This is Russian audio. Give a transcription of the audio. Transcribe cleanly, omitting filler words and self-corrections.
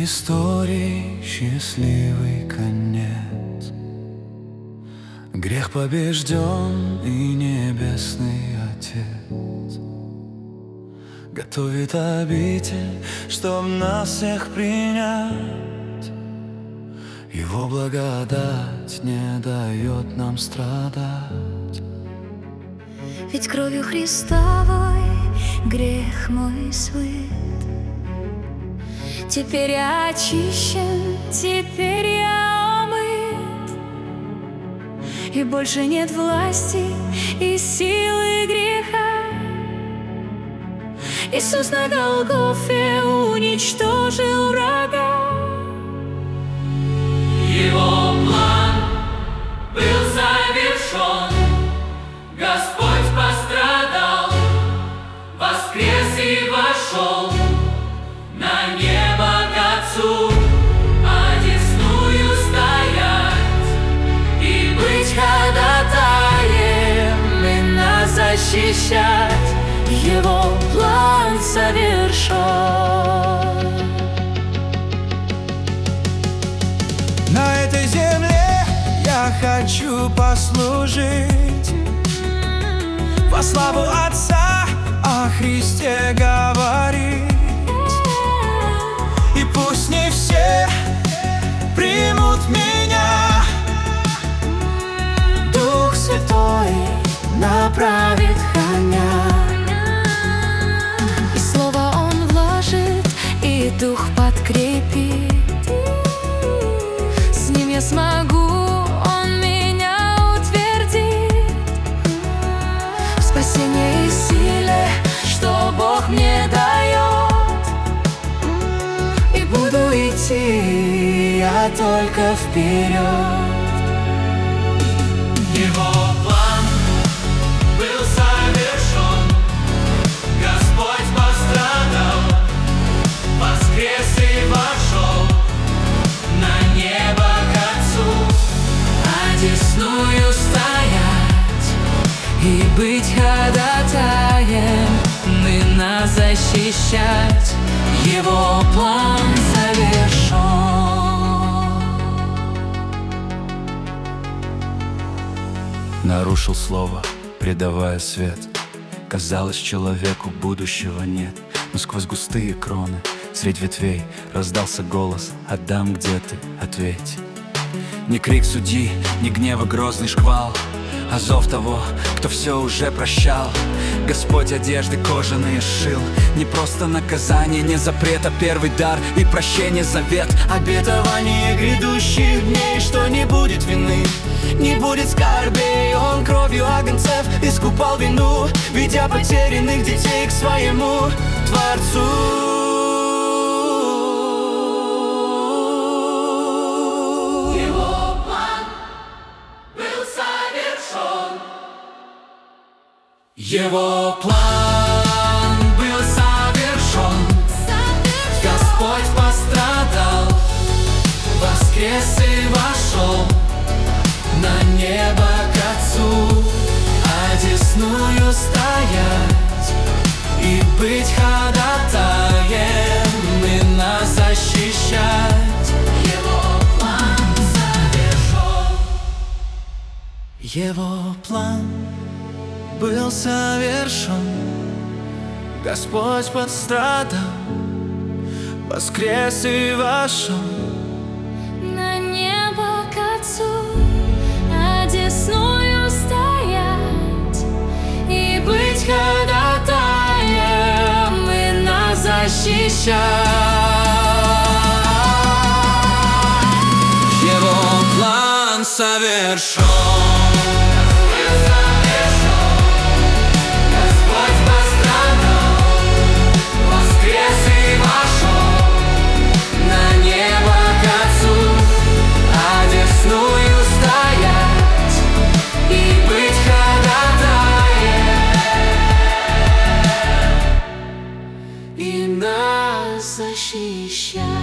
истории счастливый конец. Грех побежден, и небесный Отец готовит обитель, чтоб нас всех принять. Его благодать не дает нам страдать. Ведь кровью Христовой грех мой смыт. Теперь я очищен, теперь я омыт, и больше нет власти и силы греха. Иисус на Голгофе уничтожил врага. Его план был завершен, Господь пострадал, воскрес и вошел на небо к Отцу, одесную стоять и быть ходатаем и нас защищать. Его план совершен. На этой земле я хочу послужить, во славу Отца о Христе говорить. И пусть не все примут меня, Дух Святой направит коня. И слово Он вложит, и дух подкрепит. С ним я смогу, Он меня утвердит в спасении и силе, что Бог мне дает. И буду идти я только вперед. Его план был совершен, Господь пострадал, воскрес и вошел на небо к Отцу, одесную стоять И быть ходатаем, и нас защищать. Его план завершен. Нарушил слово, предавая свет. Казалось, человеку будущего нет. Но сквозь густые кроны, средь ветвей, раздался голос: «Адам, где ты? Ответь!» Не крик судьи, не гнева грозный шквал, а зов того, кто все уже прощал. Господь одежды кожаные сшил. Не просто наказание, не запрет, а первый дар и прощение завет. Обетование грядущих дней, что не будет вины, не будет скорбей. Он кровью агнцев искупал вину, ведя потерянных детей к своему Творцу. Его план был совершен, Господь пострадал, воскрес и вошел на небо к Отцу, одесную стоять и быть ходатаем и нас защищать. Его план совершен. Его план был совершен, Господь пострадал, воскрес и вошел На небо к Отцу, одесную стоять и быть ходатаем и нас защищать. Его план совершен. Защищать.